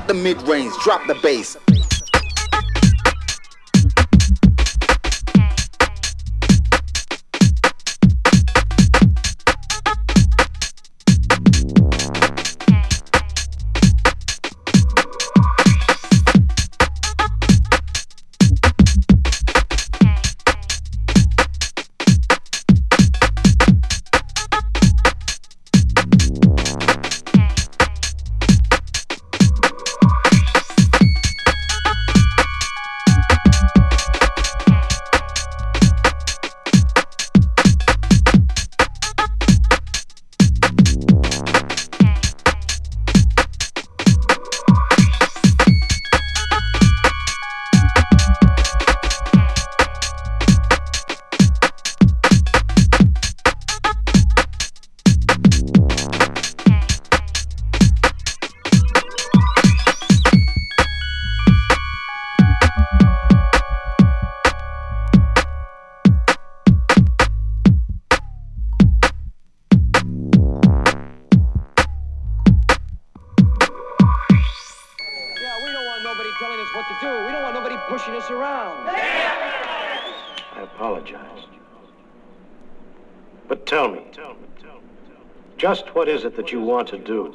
Cut the mid-range, drop the bass. Just what is it that you want to do?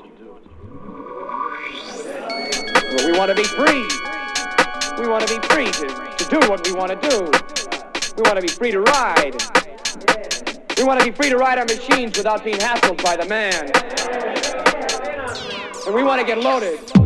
Well, we want to be free. We want to be free to do what we want to do. We want to be free to ride. We want to be free to ride our machines without being hassled by the man. And we want to get loaded.